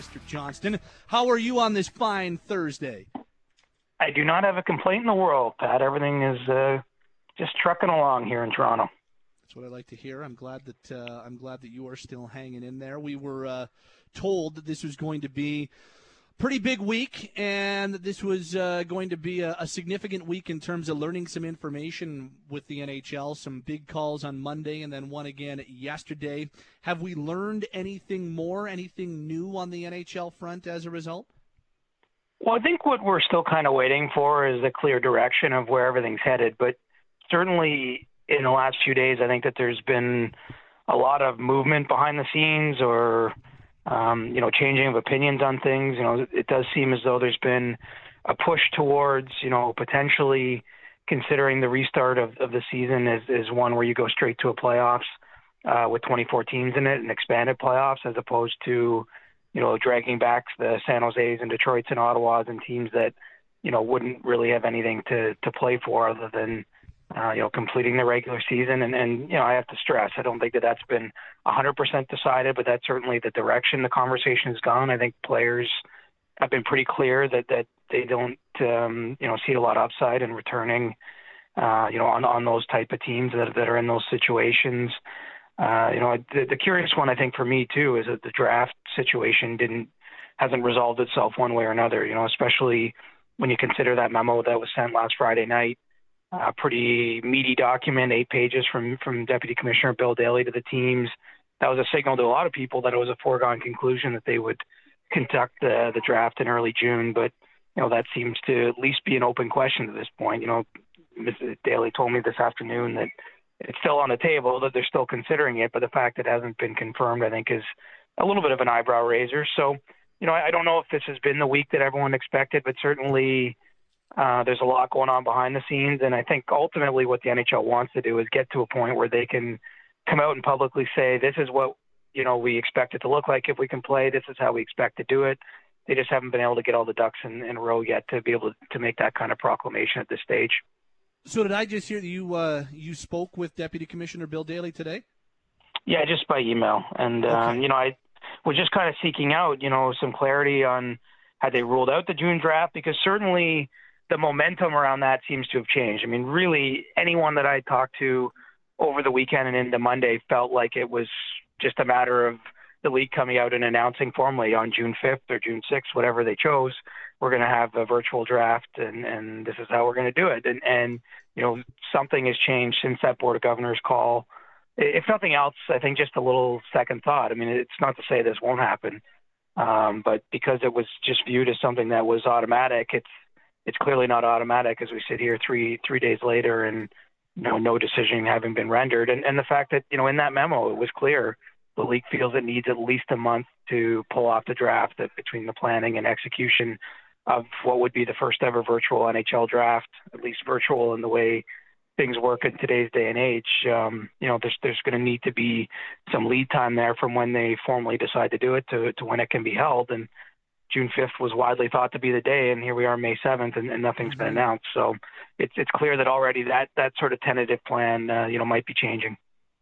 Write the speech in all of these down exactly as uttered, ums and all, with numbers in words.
Mister Johnston, how are you on this fine Thursday? I do not have a complaint in the world, Pat. Everything is uh, just trucking along here in Toronto. That's what I like to hear. I'm glad that uh, I'm glad that you are still hanging in there. We were uh, told that this was going to be a pretty big week, and that this was uh, going to be a, a significant week in terms of learning some information with the N H L. Some big calls on Monday, and then one again yesterday. Have we learned anything more, anything new on the N H L front as a result? Well, I think what we're still kind of waiting for is a clear direction of where everything's headed. But certainly in the last few days, I think that there's been a lot of movement behind the scenes, or um, you know, changing of opinions on things. You know, it does seem as though there's been a push towards, you know, potentially considering the restart of, of the season as, as one where you go straight to a playoffs uh, with twenty-four teams in it and expanded playoffs, as opposed to, you know, dragging back the San Jose's and Detroit's and Ottawa's and teams that, you know, wouldn't really have anything to, to play for other than, uh, you know, completing the regular season. And, and, you know, I have to stress, I don't think that that's been one hundred percent decided, but that's certainly the direction the conversation has gone. I think players have been pretty clear that, that they don't, um, you know, see a lot of upside in returning, uh, you know, on, on those type of teams that, that are in those situations. Uh, you know, the, the curious one, I think, for me, too, is that the draft situation didn't hasn't resolved itself one way or another, you know, especially when you consider that memo that was sent last Friday night, a pretty meaty document, eight pages from, from Deputy Commissioner Bill Daly to the teams. That was a signal to a lot of people that it was a foregone conclusion that they would conduct the, the draft in early June. But, you know, that seems to at least be an open question at this point. You know, Missus Daly told me this afternoon that it's still on the table, that they're still considering it, but the fact that it hasn't been confirmed, I think, is a little bit of an eyebrow raiser. So, you know, I, I don't know if this has been the week that everyone expected, but certainly uh, there's a lot going on behind the scenes. And I think ultimately what the N H L wants to do is get to a point where they can come out and publicly say, this is what, you know, we expect it to look like if we can play. This is how we expect to do it. They just haven't been able to get all the ducks in, in a row yet to be able to, to make that kind of proclamation at this stage. So did I just hear that you uh, you spoke with Deputy Commissioner Bill Daly today? Yeah, just by email. And, okay. um, you know, I was just kind of seeking out, you know, some clarity on had they ruled out the June draft, because certainly the momentum around that seems to have changed. I mean, really, anyone that I talked to over the weekend and into Monday felt like it was just a matter of the league coming out and announcing formally on June fifth or June sixth, whatever they chose, we're going to have a virtual draft, and, and this is how we're going to do it. And, and, you know, something has changed since that Board of Governors call. If nothing else, I think just a little second thought. I mean, it's not to say this won't happen, um, but because it was just viewed as something that was automatic, it's it's clearly not automatic as we sit here three three days later and, you know, no decision having been rendered. And, and the fact that, you know, in that memo, it was clear the league feels it needs at least a month to pull off the draft, that between the planning and execution of what would be the first ever virtual N H L draft, at least virtual in the way things work in today's day and age. Um, you know, there's there's going to need to be some lead time there from when they formally decide to do it to, to when it can be held. And June fifth was widely thought to be the day, and here we are May seventh, and, and nothing's been announced. So it's it's clear that already that, that sort of tentative plan, uh, you know, might be changing.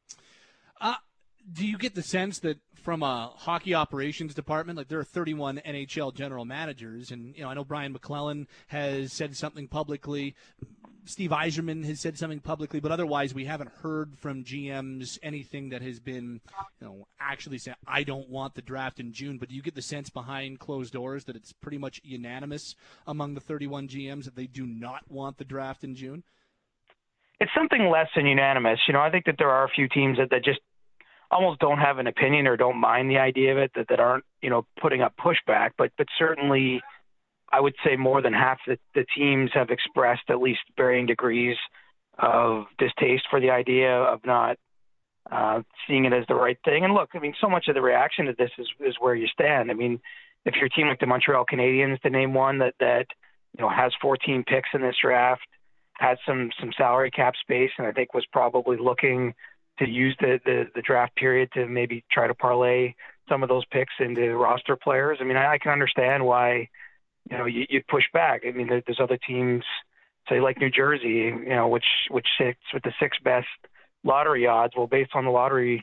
Uh, do you get the sense that from a hockey operations department, like there are thirty-one N H L general managers, and, you know, I know Brian McClellan has said something publicly, Steve Yzerman has said something publicly, but otherwise we haven't heard from G Ms anything that has been, you know, actually saying, I don't want the draft in June. But do you get the sense behind closed doors that it's pretty much unanimous among the thirty-one G Ms that they do not want the draft in June? It's something less than unanimous. You know, I think that there are a few teams that, that just almost don't have an opinion or don't mind the idea of it, that, that aren't, you know, putting up pushback. But but certainly I would say more than half the, the teams have expressed at least varying degrees of distaste for the idea, of not uh, seeing it as the right thing. And look, I mean, so much of the reaction to this is, is where you stand. I mean, if you're a team like the Montreal Canadiens, to name one that, that, you know, has fourteen picks in this draft, has some, some salary cap space, and I think was probably looking to use the, the, the draft period to maybe try to parlay some of those picks into roster players. I mean, I, I can understand why, you know, you, you'd push back. I mean, there, there's other teams, say like New Jersey, you know, which which sits with the sixth best lottery odds. Well, based on the lottery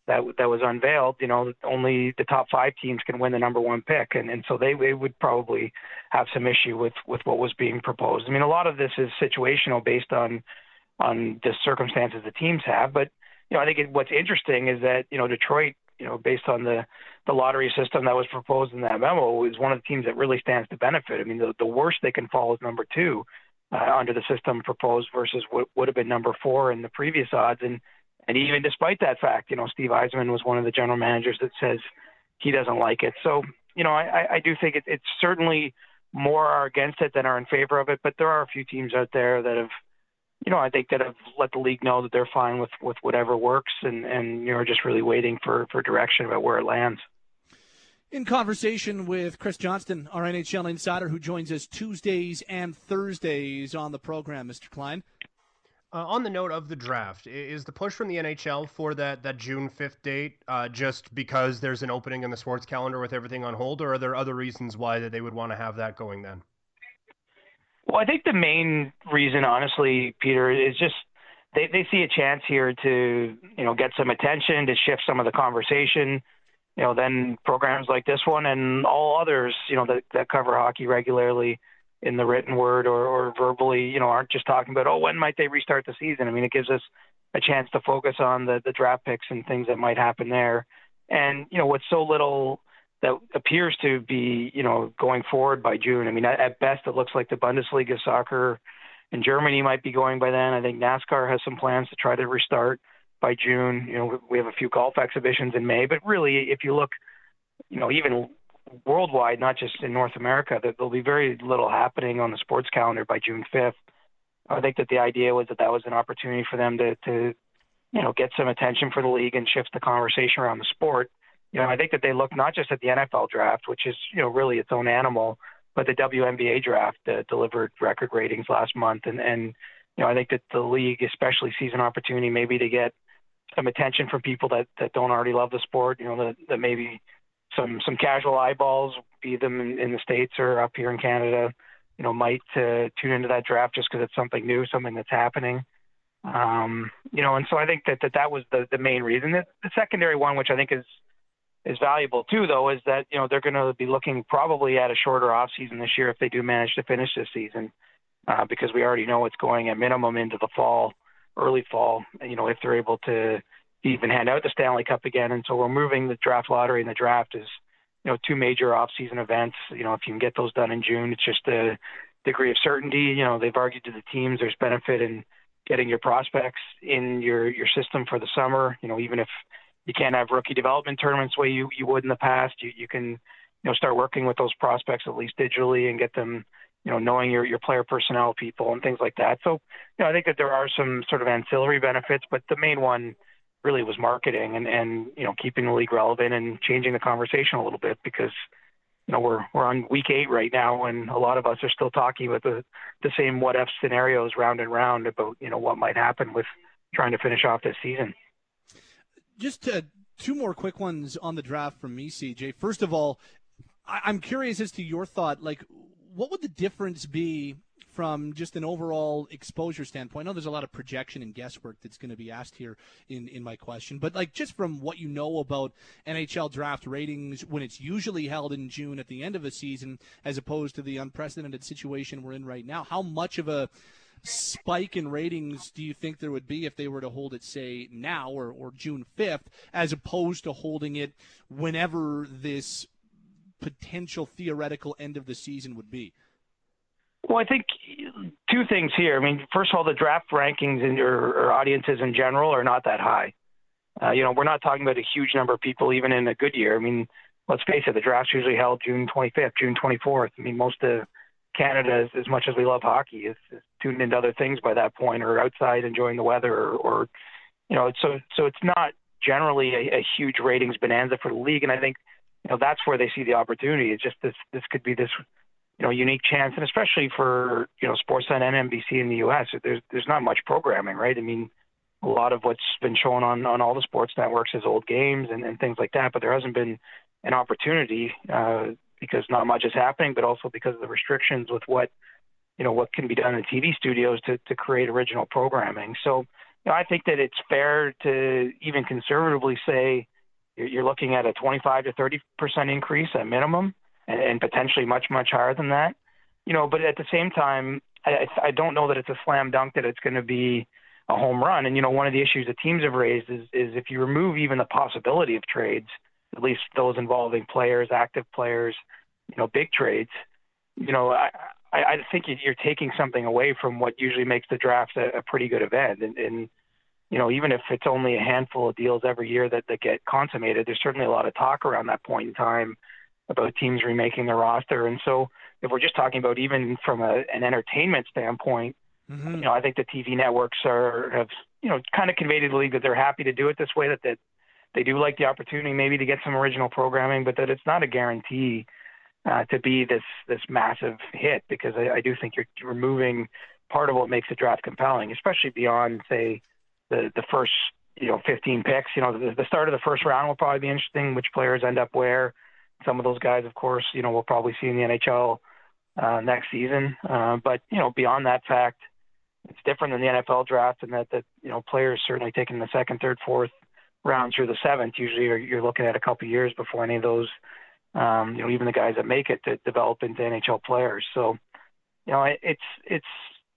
that that was unveiled, you know, only the top five teams can win the number one pick, and and so they, they would probably have some issue with with what was being proposed. I mean, a lot of this is situational based on on the circumstances the teams have, but you know, I think it, what's interesting is that you know Detroit, you know, based on the the lottery system that was proposed in that memo, is one of the teams that really stands to benefit. I mean, the, the worst they can fall is number two uh, under the system proposed versus what would have been number four in the previous odds. And and even despite that fact, you know, Steve Eisman was one of the general managers that says he doesn't like it. So, you know, I, I do think it, it's certainly more are against it than are in favor of it. But there are a few teams out there that have, you know, I think that have let the league know that they're fine with, with whatever works and, and, you know, are just really waiting for, for direction about where it lands. In conversation with Chris Johnston, our N H L insider, who joins us Tuesdays and Thursdays on the program, Mister Klein. Uh, on the note of the draft, is the push from the N H L for that, that June fifth date uh, just because there's an opening in the sports calendar with everything on hold, or are there other reasons why that they would want to have that going then? Well, I think the main reason, honestly, Peter, is just they, they see a chance here to, you know, get some attention, to shift some of the conversation. You know, then programs like this one and all others, you know, that, that cover hockey regularly in the written word or, or verbally, you know, aren't just talking about, oh, when might they restart the season? I mean, it gives us a chance to focus on the, the draft picks and things that might happen there. And, you know, with so little that appears to be, you know, going forward by June. I mean, at, at best, it looks like the Bundesliga soccer in Germany might be going by then. I think NASCAR has some plans to try to restart by June. You know, we have a few golf exhibitions in May, but really, if you look, you know, even worldwide, not just in North America, that there'll be very little happening on the sports calendar by June fifth. I think that the idea was that that was an opportunity for them to, to, you know, get some attention for the league and shift the conversation around the sport. You know, I think that they look not just at the N F L draft, which is, you know, really its own animal, but the W N B A draft uh, delivered record ratings last month. And, and, you know, I think that the league especially sees an opportunity maybe to get some attention from people that, that don't already love the sport, you know, that, that maybe some, some casual eyeballs, be them in, in the States or up here in Canada, you know, might uh, tune into that draft just because it's something new, something that's happening. Um, you know, and so I think that that, that was the, the main reason. The, the secondary one, which I think is, is valuable too, though, is that, you know, they're going to be looking probably at a shorter off season this year if they do manage to finish this season, uh, because we already know it's going at minimum into the fall, early fall, you know, if they're able to even hand out the Stanley Cup again. And so we're moving the draft lottery and the draft is, you know, two major off-season events. You know, if you can get those done in June, it's just a degree of certainty. You know, they've argued to the teams there's benefit in getting your prospects in your, your system for the summer. You know, even if you can't have rookie development tournaments the way you, you would in the past, you, you can, you know, start working with those prospects at least digitally and get them, you know, knowing your, your player personnel people and things like that. So, you know, I think that there are some sort of ancillary benefits, but the main one really was marketing and, and, you know, keeping the league relevant and changing the conversation a little bit because, you know, we're, we're on week eight right now and a lot of us are still talking about the, the same what if scenarios round and round about, you know, what might happen with trying to finish off this season. Just uh, two more quick ones on the draft from me, C J. First of all, I- I'm curious as to your thought. Like, what would the difference be from just an overall exposure standpoint? I know there's a lot of projection and guesswork that's going to be asked here in, in my question, but like just from what you know about N H L draft ratings when it's usually held in June at the end of a season as opposed to the unprecedented situation we're in right now, how much of a spike in ratings do you think there would be if they were to hold it, say, now or, or June fifth, as opposed to holding it whenever this potential theoretical end of the season would be? Well, I think two things here. I mean, first of all, the draft rankings in your or audiences in general are not that high. Uh, you know, we're not talking about a huge number of people even in a good year. I mean, let's face it, the draft's usually held June twenty-fifth, June twenty-fourth. I mean, most of Canada, as, as much as we love hockey, is, is tuned into other things by that point, or outside enjoying the weather, or, or you know, so so it's not generally a, a huge ratings bonanza for the league. And I think, you know, that's where they see the opportunity. It's just this this could be this, you know, unique chance, and especially for, you know, Sportsnet and N B C in the U S, there's there's not much programming, right? I mean, a lot of what's been shown on, on all the sports networks is old games and, and things like that, but there hasn't been an opportunity uh, because not much is happening, but also because of the restrictions with what, you know, what can be done in T V studios to, to create original programming. So, you know, I think that it's fair to even conservatively say you're, you're looking at a twenty-five to thirty percent increase at minimum, and, and potentially much, much higher than that. You know, but at the same time, I, I don't know that it's a slam dunk that it's going to be a home run. And, you know, one of the issues that teams have raised is, is if you remove even the possibility of trades, at least those involving players, active players, you know, big trades, you know, I, I, I think you're taking something away from what usually makes the draft a, a pretty good event. And, and, you know, even if it's only a handful of deals every year that, that get consummated, there's certainly a lot of talk around that point in time about teams remaking their roster. And so if we're just talking about even from a, an entertainment standpoint, mm-hmm. you know, I think the T V networks are have, you know, kind of conveyed to the league that they're happy to do it this way, that, that they do like the opportunity maybe to get some original programming, but that it's not a guarantee uh, to be this this massive hit, because I, I do think you're removing part of what makes the draft compelling, especially beyond, say, the, the first, you know, fifteen picks. You know, the, the start of the first round will probably be interesting, which players end up where. Some of those guys, of course, you know, we'll probably see in the N H L uh, next season. Uh, but, you know, beyond that fact, it's different than the N F L draft in that, that, you know, players certainly taking the second, third, fourth round through the seventh, usually you're, you're looking at a couple of years before any of those, um, you know, even the guys that make it to develop into N H L players. So, you know, it, it's, it's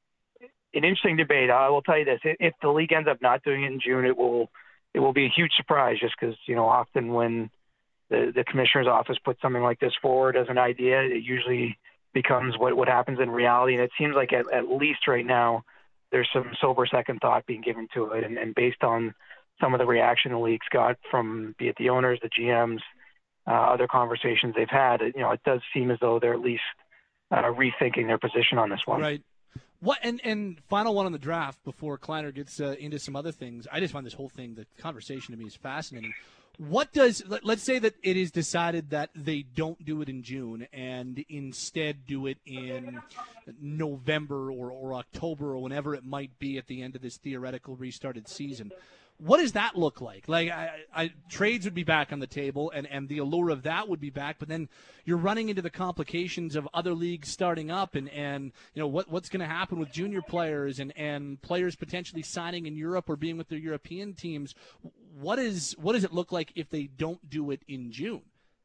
an interesting debate. I will tell you this, if the league ends up not doing it in June, it will, it will be a huge surprise, just because, you know, often when the, the commissioner's office puts something like this forward as an idea, it usually becomes what, what happens in reality. And it seems like at, at least right now, there's some sober second thought being given to it. And, and based on some of the reaction the league's got from, be it the owners, the G Ms, uh, other conversations they've had, it, you know, it does seem as though they're at least uh, rethinking their position on this one. Right. What and, and final one on the draft before Kleiner gets uh, into some other things. I just find this whole thing, the conversation to me is fascinating. What does, let, let's say that it is decided that they don't do it in June and instead do it in November or, or October or whenever it might be at the end of this theoretical restarted season. What does that look like? Like, I, I, trades would be back on the table, and, and the allure of that would be back, but then you're running into the complications of other leagues starting up, and, and you know what what's going to happen with junior players and, and players potentially signing in Europe or being with their European teams. What is what does it look like if they don't do it in June?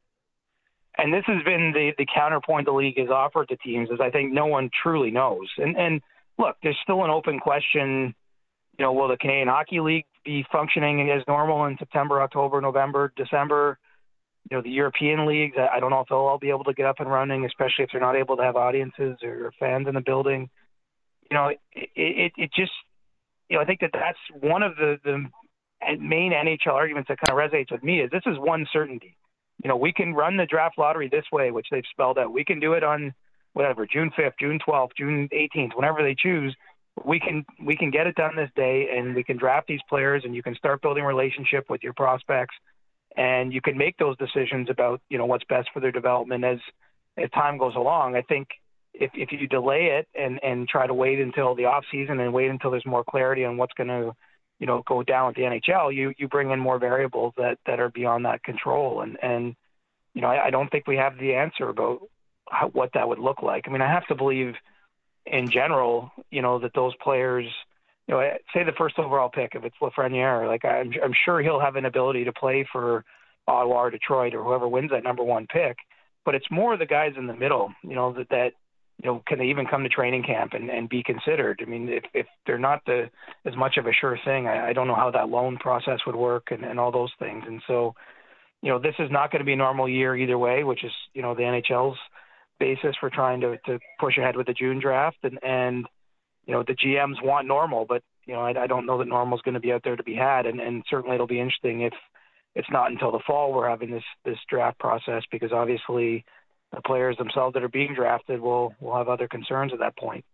And this has been the, the counterpoint the league has offered to teams, is I think no one truly knows. And and look, there's still an open question. You know, will the Canadian Hockey League be functioning as normal in September, October, November, December? You know, the European leagues, I don't know if they'll all be able to get up and running, especially if they're not able to have audiences or fans in the building. You know, it it, it just, you know, I think that that's one of the, the main N H L arguments that kind of resonates with me, is this is one certainty. You know, we can run the draft lottery this way, which they've spelled out. We can do it on whatever, June fifth, June twelfth, June eighteenth, whenever they choose. We can we can get it done this day, and we can draft these players, and you can start building a relationship with your prospects, and you can make those decisions about, you know, what's best for their development as as time goes along. I think if if you delay it and, and try to wait until the off season and wait until there's more clarity on what's going to, you know, go down with the N H L, you you bring in more variables that, that are beyond that control. And, and you know, I, I don't think we have the answer about how, what that would look like. I mean, I have to believe in general, you know, that those players, you know, say the first overall pick, if it's Lafreniere, like I'm, I'm sure he'll have an ability to play for Ottawa or Detroit or whoever wins that number one pick. But it's more the guys in the middle, you know, that, that you know, can they even come to training camp and, and be considered? I mean, if, if they're not the as much of a sure thing, I, I don't know how that loan process would work and, and all those things. And so, you know, this is not going to be a normal year either way, which is, you know, the N H L's basis for trying to, to push ahead with the June draft. And, and, you know, the G Ms want normal, but, you know, I, I don't know that normal is going to be out there to be had. And, and certainly it'll be interesting if it's not until the fall we're having this, this draft process, because obviously the players themselves that are being drafted will, will have other concerns at that point.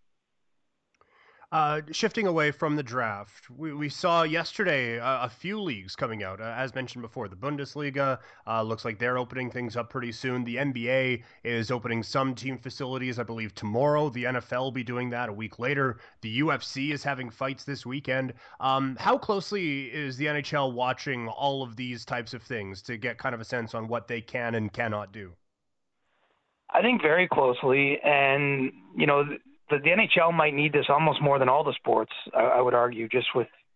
Uh, shifting away from the draft, we, we saw yesterday uh, a few leagues coming out. Uh, as mentioned before, the Bundesliga uh, looks like they're opening things up pretty soon. The N B A is opening some team facilities, I believe, tomorrow. The N F L will be doing that a week later. The U F C is having fights this weekend. Um, how closely is the N H L watching all of these types of things to get kind of a sense on what they can and cannot do? I think very closely. And, you know, the, the N H L might need this almost more than all the sports, I, I would argue, just with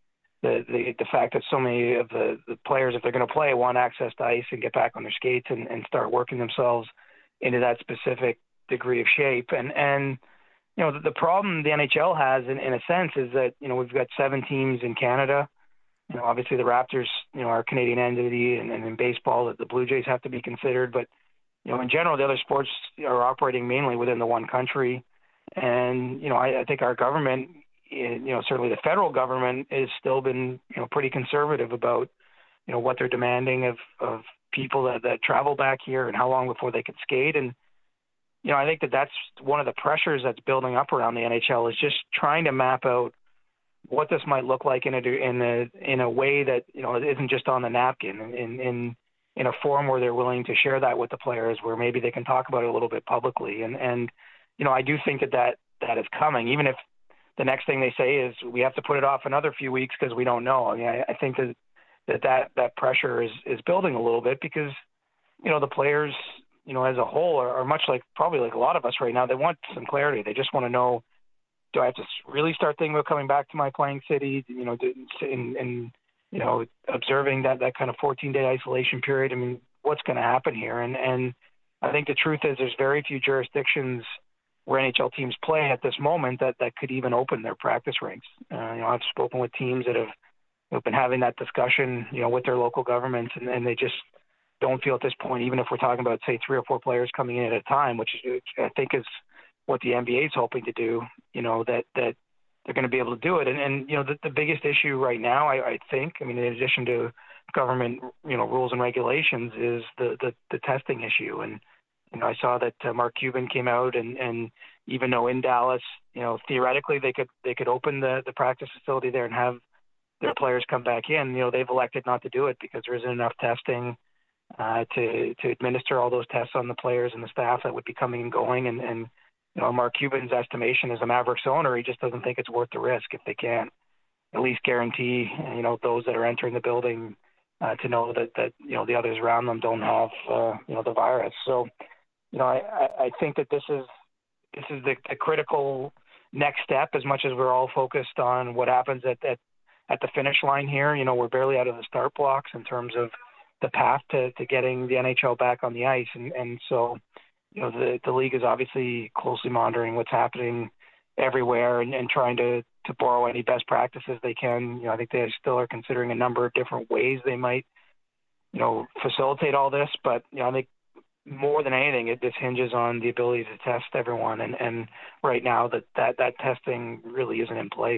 the, the the fact that so many of the, the players, if they're going to play, want access to ice and get back on their skates and, and start working themselves into that specific degree of shape. And, and you know, the, the problem the N H L has, in, in a sense, is that, you know, we've got seven teams in Canada. You know, obviously the Raptors, you know, are a Canadian entity, and, and in baseball, the Blue Jays have to be considered. But, you know, in general, the other sports are operating mainly within the one country. And, you know, I, I think our government, you know, certainly the federal government has still been, you know, pretty conservative about, you know, what they're demanding of, of people that, that travel back here and how long before they can skate. And, you know, I think that that's one of the pressures that's building up around the N H L, is just trying to map out what this might look like in a, in a, in a way that, you know, it isn't just on the napkin, in, in, in a form where they're willing to share that with the players, where maybe they can talk about it a little bit publicly. And, and, you know, I do think that that, that is coming, even if the next thing they say is we have to put it off another few weeks because we don't know. I mean, I, I think that, that, that, that pressure is, is building a little bit because, you know, the players, you know, as a whole are, are much like, probably like a lot of us right now. They want some clarity. They just want to know, do I have to really start thinking about coming back to my playing city, you know, and, and you know, observing that, that kind of fourteen-day isolation period? I mean, what's going to happen here? And, and I think the truth is there's very few jurisdictions where N H L teams play at this moment that, that could even open their practice rinks. Uh, you know, I've spoken with teams that have, have been having that discussion, you know, with their local governments, and, and they just don't feel at this point, even if we're talking about, say, three or four players coming in at a time, which is, I think is what the N B A is hoping to do, you know, that, that they're going to be able to do it. And, and you know, the, the biggest issue right now, I, I think, I mean, in addition to government, you know, rules and regulations, is the, the, the testing issue. And, you know, I saw that uh, Mark Cuban came out, and, and even though in Dallas, you know, theoretically they could they could open the, the practice facility there and have their players come back in, you know, they've elected not to do it because there isn't enough testing uh, to to administer all those tests on the players and the staff that would be coming and going. And, and you know, Mark Cuban's estimation as a Mavericks owner, he just doesn't think it's worth the risk if they can't at least guarantee, you know, those that are entering the building uh, to know that, that, you know, the others around them don't have, uh, you know, the virus. So, you know, I, I think that this is this is the, the critical next step, as much as we're all focused on what happens at, at, at the finish line here. You know, we're barely out of the start blocks in terms of the path to, to getting the N H L back on the ice. And, and so, you know, the, the league is obviously closely monitoring what's happening everywhere and, and trying to, to borrow any best practices they can. You know, I think they still are considering a number of different ways they might, you know, facilitate all this. But, you know, I think more than anything, it this hinges on the ability to test everyone. And, and right now that, that, that testing really isn't in place.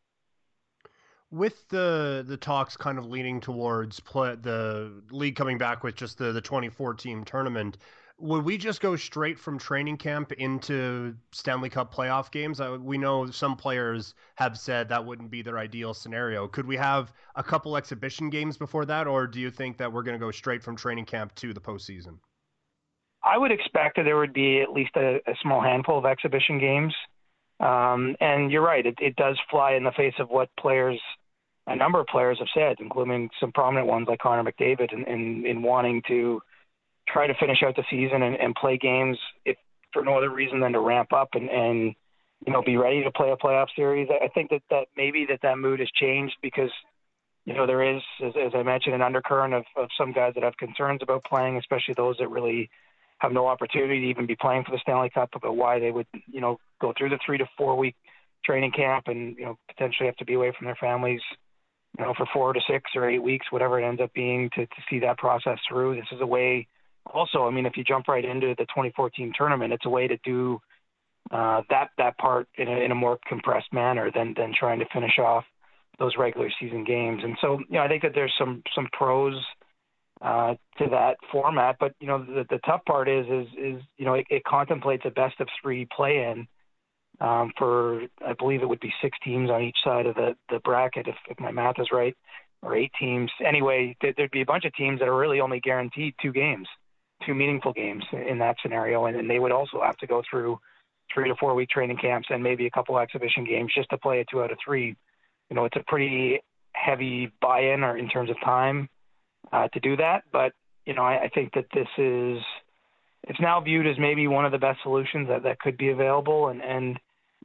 With the the talks kind of leaning towards play, the league coming back with just the, the twenty-four team tournament, would we just go straight from training camp into Stanley Cup playoff games? I, we know some players have said that wouldn't be their ideal scenario. Could we have a couple exhibition games before that, or do you think that we're going to go straight from training camp to the postseason? I would expect that there would be at least a, a small handful of exhibition games. Um, and you're right, it, it does fly in the face of what players, a number of players have said, including some prominent ones like Connor McDavid, in, in, in wanting to try to finish out the season and, and play games if for no other reason than to ramp up and, and, you know, be ready to play a playoff series. I think that, that maybe that, that mood has changed because, you know, there is, as, as I mentioned, an undercurrent of, of some guys that have concerns about playing, especially those that really have no opportunity to even be playing for the Stanley Cup, about why they would, you know, go through the three to four week training camp and, you know, potentially have to be away from their families, you know, for four to six or eight weeks, whatever it ends up being, to, to see that process through. This is a way also, I mean, if you jump right into the twenty fourteen tournament, it's a way to do uh, that, that part in a, in a more compressed manner than, than trying to finish off those regular season games. And so, you know, I think that there's some, some pros uh, to that format, but you know, the, the tough part is, is, is, you know, it, it contemplates a best of three play in um, for, I believe it would be six teams on each side of the, the bracket, if, if my math is right, or eight teams. Anyway, there, there'd be a bunch of teams that are really only guaranteed two games, two meaningful games in that scenario. And, and they would also have to go through three to four week training camps and maybe a couple exhibition games just to play a two out of three. You know, it's a pretty heavy buy-in or in terms of time uh, to do that. But, you know, I, I think that this is, it's now viewed as maybe one of the best solutions that, that could be available. And, and,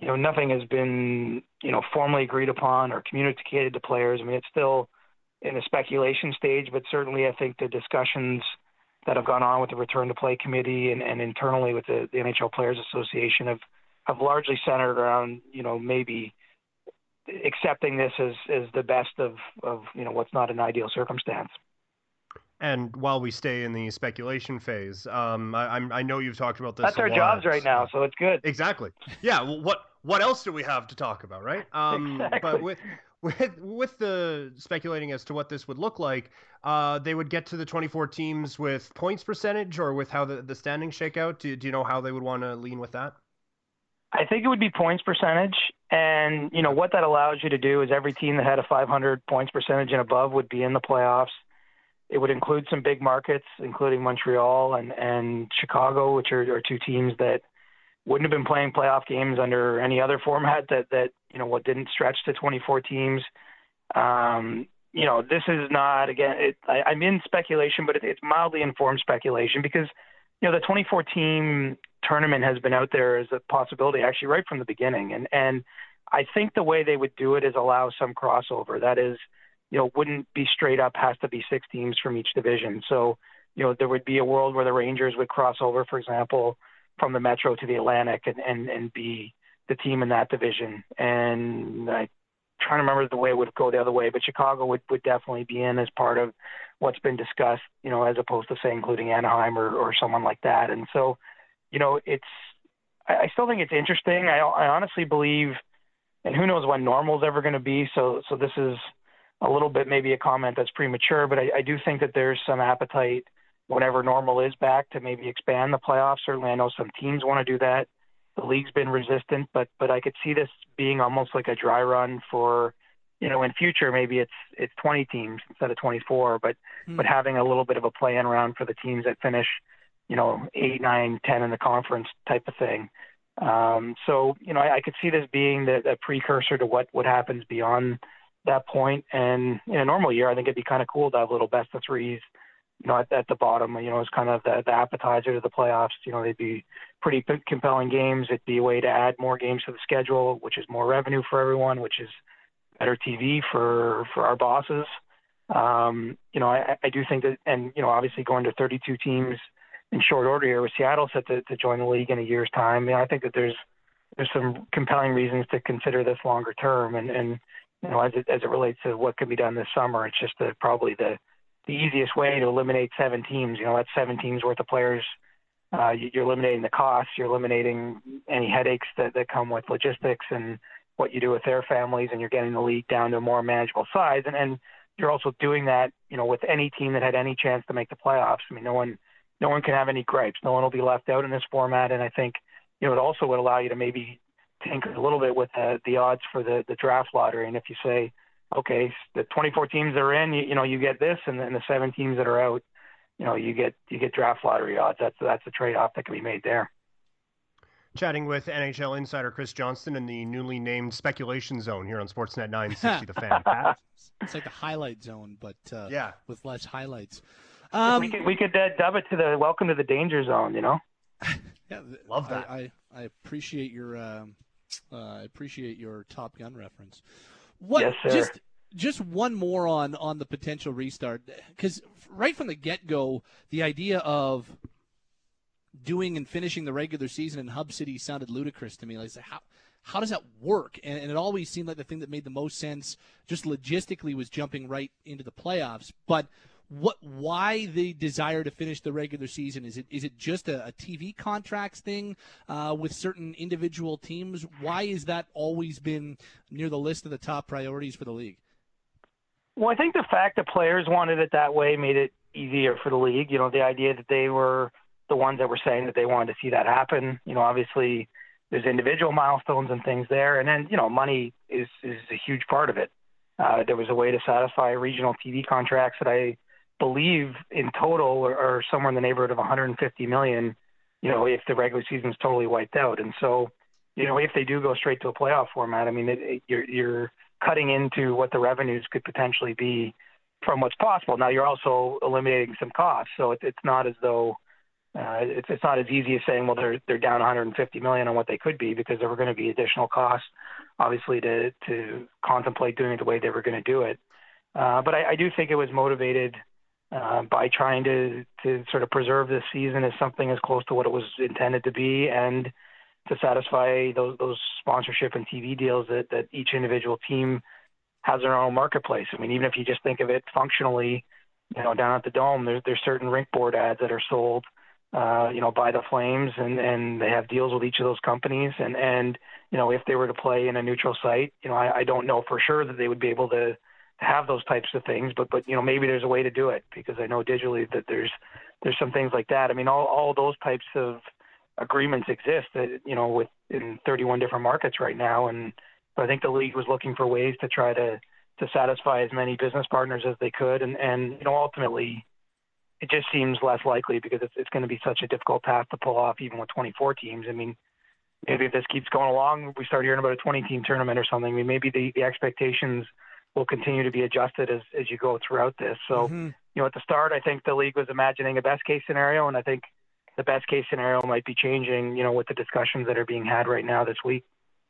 you know, nothing has been, you know, formally agreed upon or communicated to players. I mean, it's still in the speculation stage, but certainly I think the discussions that have gone on with the Return to Play Committee and, and internally with the, the N H L Players Association have, have largely centered around, you know, maybe accepting this as, as the best of, of, you know, what's not an ideal circumstance. And while we stay in the speculation phase, um, I, I'm, I know you've talked about this. That's a our lot. jobs right now, so it's good. Exactly. Yeah. Well, what what else do we have to talk about, right? Um, exactly. But with with with the speculating as to what this would look like, uh, they would get to the twenty-four teams with points percentage, or with how the, the standings shake out. Do, do you know how they would want to lean with that? I think it would be points percentage, and you know what that allows you to do is every team that had a five hundred points percentage and above would be in the playoffs. It would include some big markets, including Montreal and, and Chicago, which are, are two teams that wouldn't have been playing playoff games under any other format that, that you know, what didn't stretch to twenty-four teams. Um, you know, this is not, again, it, I, I'm in speculation, but it, it's mildly informed speculation because, you know, the twenty-four team tournament has been out there as a possibility actually right from the beginning. And, and I think the way they would do it is allow some crossover. That is, you know, wouldn't be straight up, has to be six teams from each division. So, you know, there would be a world where the Rangers would cross over, for example, from the Metro to the Atlantic and, and, and be the team in that division. And I'm trying to remember the way it would go the other way, but Chicago would, would definitely be in as part of what's been discussed, you know, as opposed to, say, including Anaheim or, or someone like that. And so, you know, it's, I, I still think it's interesting. I, I honestly believe, and who knows when normal is ever going to be. So, so this is a little bit maybe a comment that's premature, but I, I do think that there's some appetite whenever normal is back to maybe expand the playoffs. Certainly I know some teams want to do that. The league's been resistant, but but I could see this being almost like a dry run for, you know, in future, maybe it's it's twenty teams instead of twenty-four, but hmm. but having a little bit of a play-in round for the teams that finish, you know, eight, nine, ten in the conference type of thing. Um, so, you know, I, I could see this being the, the precursor to what, what happens beyond that point. And in a normal year, I think it'd be kind of cool to have little best of threes, you know, at, at the bottom, you know, it's kind of the, the appetizer to the playoffs. You know, they'd be pretty compelling games. It'd be a way to add more games to the schedule, which is more revenue for everyone, which is better T V for, for our bosses. Um, you know, I, I do think that, and, you know, obviously going to thirty-two teams in short order here with Seattle set to, to join the league in a year's time. You know, I think that there's, there's some compelling reasons to consider this longer term. And, and, you know, as it, as it relates to what can be done this summer, it's just the, probably the, the easiest way to eliminate seven teams. You know, that's seven teams worth of players. Uh, you're eliminating the costs. You're eliminating any headaches that, that come with logistics and what you do with their families, and you're getting the league down to a more manageable size. And, and you're also doing that, you know, with any team that had any chance to make the playoffs. I mean, no one, no one can have any gripes. No one will be left out in this format. And I think, you know, it also would allow you to maybe tinker a little bit with the, the odds for the, the draft lottery. And if you say, okay, the twenty-four teams that are in, you, you know, you get this, and then the seven teams that are out, you know, you get you get draft lottery odds. That's that's a trade-off that can be made there. Chatting with N H L insider Chris Johnston in the newly named Speculation Zone here on Sportsnet nine sixty The Fan. Pat? It's like the highlight zone, but uh, yeah, with less highlights. Um, we could we could uh, dub it to the Welcome to the Danger Zone. You know. Yeah, love that. I, I, I appreciate your um, uh, I appreciate your Top Gun reference. What, yes, sir. Just, just one more on, on the potential restart, because right from the get-go, the idea of doing and finishing the regular season in Hub City sounded ludicrous to me. Like, how how does that work? And, and it always seemed like the thing that made the most sense, just logistically, was jumping right into the playoffs. But what? Why the desire to finish the regular season? Is it is it just a, a T V contracts thing uh, with certain individual teams? Why has that always been near the list of the top priorities for the league? Well, I think the fact that players wanted it that way made it easier for the league. You know, the idea that they were the ones that were saying that they wanted to see that happen. You know, obviously there's individual milestones and things there, and then, you know, money is is a huge part of it. Uh, there was a way to satisfy regional T V contracts that I believe in total are, are somewhere in the neighborhood of one hundred fifty million, you know, if the regular season is totally wiped out. And so, you know, if they do go straight to a playoff format, I mean, it, it, you're, you're cutting into what the revenues could potentially be from what's possible. Now you're also eliminating some costs. So it, it's not as though, uh, it's it's not as easy as saying, well, they're they're down one hundred fifty million on what they could be, because there were going to be additional costs, obviously, to to contemplate doing it the way they were going to do it. Uh, but I, I do think it was motivated uh, by trying to to sort of preserve this season as something as close to what it was intended to be, and to satisfy those those sponsorship and T V deals that that each individual team has their own marketplace. I mean, even if you just think of it functionally, you know, down at the Dome, there's there's certain rink board ads that are sold, uh, you know, by the Flames, and, and they have deals with each of those companies. And, and, you know, if they were to play in a neutral site, you know, I, I don't know for sure that they would be able to, to have those types of things, but, but, you know, maybe there's a way to do it, because I know digitally that there's, there's some things like that. I mean, all, all those types of agreements exist that, you know, with in thirty-one different markets right now. And I think the league was looking for ways to try to, to satisfy as many business partners as they could. And, and, you know, ultimately it just seems less likely, because it's, it's going to be such a difficult path to pull off, even with twenty-four teams. I mean, maybe if this keeps going along, we start hearing about a twenty team tournament or something. I mean, maybe the, the expectations will continue to be adjusted as, as you go throughout this. So, mm-hmm. you know, at the start, I think the league was imagining a best case scenario, and I think the best case scenario might be changing, you know, with the discussions that are being had right now this week.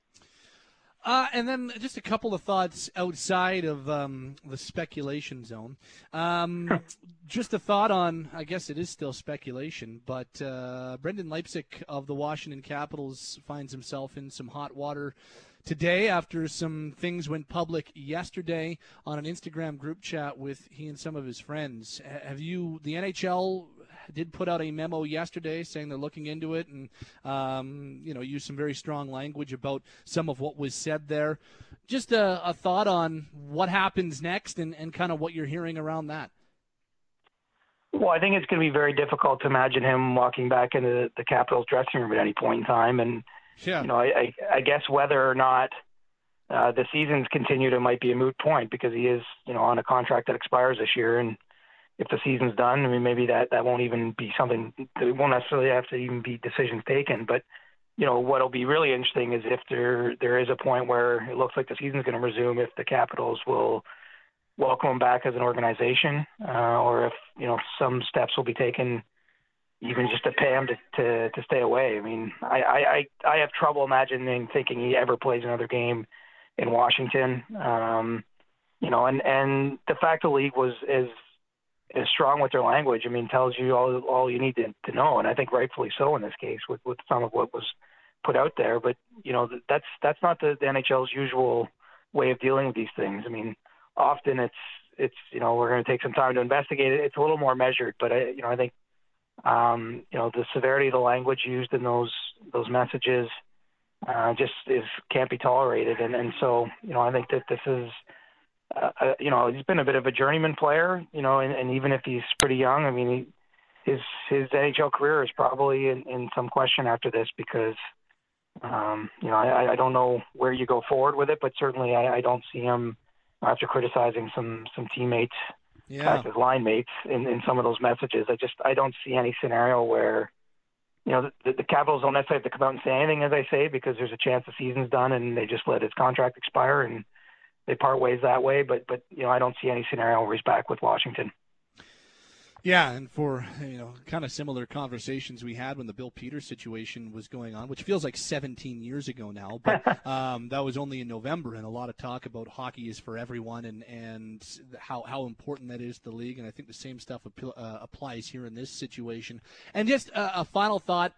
Uh, and then just a couple of thoughts outside of um, the speculation zone. Um, just a thought on, I guess it is still speculation, but uh, Brendan Leipsic of the Washington Capitals finds himself in some hot water today after some things went public yesterday on an Instagram group chat with he and some of his friends. Have you, the N H L did put out a memo yesterday saying they're looking into it, and um, you know, use some very strong language about some of what was said there. Just a, a thought on what happens next, and, and kind of what you're hearing around that. Well, I think it's going to be very difficult to imagine him walking back into the Capitals dressing room at any point in time. And, yeah. you know, I, I, I guess whether or not uh, the season's continued, it might be a moot point, because he is, you know, on a contract that expires this year. And if the season's done, I mean, maybe that, that won't even be something, it won't necessarily have to even be decisions taken. But, you know, what'll be really interesting is if there there is a point where it looks like the season's going to resume, if the Capitals will welcome him back as an organization, uh, or if, you know, some steps will be taken even just to pay him to, to, to stay away. I mean, I, I, I have trouble imagining thinking he ever plays another game in Washington. Um, you know, and, and the fact the league was is is strong with their language, I mean, tells you all all you need to, to know, and I think rightfully so in this case with, with some of what was put out there. But, you know, that's that's not the, the N H L's usual way of dealing with these things. I mean, often it's, it's you know, we're going to take some time to investigate it. It's a little more measured, but, I, you know, I think, um, you know, the severity of the language used in those those messages uh, just is can't be tolerated. And, and so, you know, I think that this is, Uh, you know, he's been a bit of a journeyman player, you know, and, and even if he's pretty young, I mean, he, his his N H L career is probably in, in some question after this, because, um, you know, I, I don't know where you go forward with it, but certainly I, I don't see him, after criticizing some, some teammates, yeah. his line mates in, in some of those messages. I just I don't see any scenario where, you know, the, the Capitals don't necessarily have to come out and say anything, as I say, because there's a chance the season's done and they just let his contract expire and they part ways that way, but, but, you know, I don't see any scenario where he's back with Washington. Yeah, and for, you know, kind of similar conversations we had when the Bill Peters situation was going on, which feels like seventeen years ago now, but um, that was only in November, and a lot of talk about hockey is for everyone, and, and how, how important that is to the league, and I think the same stuff ap- uh, applies here in this situation. And just a, a final thought.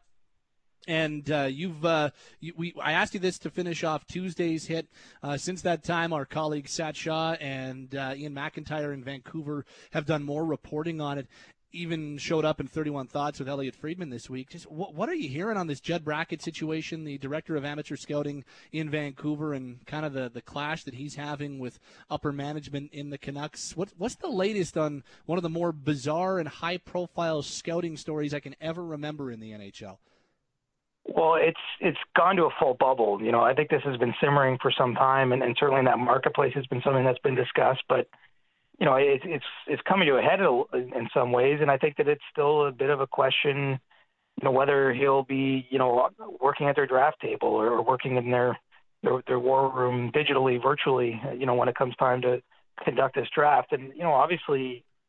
And uh, you've uh, you, we I asked you this to finish off Tuesday's hit. Uh, since that time, our colleagues Sat Shaw and uh, Ian McIntyre in Vancouver have done more reporting on it. Even showed up in thirty-one Thoughts with Elliot Friedman this week. Just what, what are you hearing on this Judd Brackett situation, the director of amateur scouting in Vancouver, and kind of the, the clash that he's having with upper management in the Canucks? What, what's the latest on one of the more bizarre and high-profile scouting stories I can ever remember in the N H L? Well, it's it's gone to a full bubble. You know, I think this has been simmering for some time, and, and certainly in that marketplace has been something that's been discussed. But, you know, it, it's it's coming to a head in some ways, and I think that it's still a bit of a question, you know, whether he'll be, you know, working at their draft table or working in their their, their war room digitally, virtually, you know, when it comes time to conduct this draft. And, you know, obviously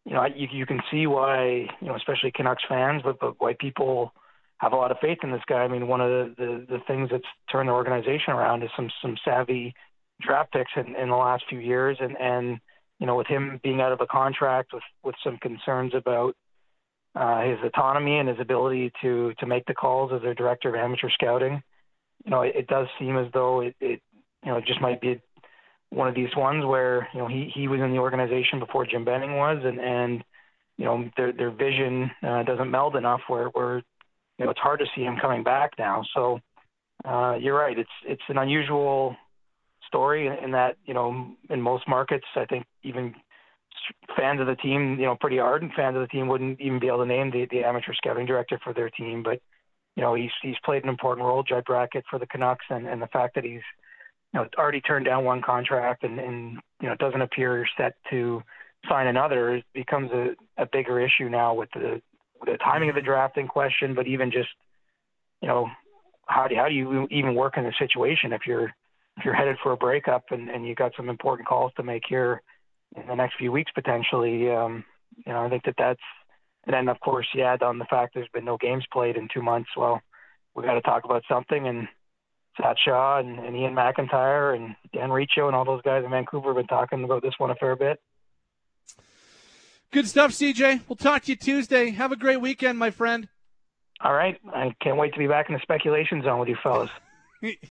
you know, you, you can see why, you know, especially Canucks fans, but, but why people have a lot of faith in this guy. I mean, one of the, the, the things that's turned the organization around is some, some savvy draft picks in, in the last few years. And, and, you know, with him being out of a contract with, with some concerns about uh, his autonomy and his ability to, to make the calls as their director of amateur scouting, you know, it, it does seem as though it, it, you know, it just might be one of these ones where, you know, he, he was in the organization before Jim Benning was, and, and, you know, their, their vision uh, doesn't meld enough where, where, you know, it's hard to see him coming back now. So uh, you're right. It's, it's an unusual story in, in that, you know, in most markets, I think even fans of the team, you know, pretty ardent fans of the team wouldn't even be able to name the, the amateur scouting director for their team. But, you know, he's, he's played an important role, Judd Brackett, for the Canucks, and, and the fact that he's, you know, already turned down one contract and, and, you know, doesn't appear set to sign another, it becomes a, a bigger issue now with the, the timing of the draft in question, but even just, you know, how do, how do you even work in this situation if you're, if you're headed for a breakup and, and you got some important calls to make here in the next few weeks, potentially. Um, you know, I think that that's, and then of course you add on the fact there's been no games played in two months. Well, we got to talk about something, and Sat Shaw and, and Ian McIntyre and Dan Riccio and all those guys in Vancouver have been talking about this one a fair bit. Good stuff, C J. We'll talk to you Tuesday. Have a great weekend, my friend. All right. I can't wait to be back in the speculation zone with you fellas.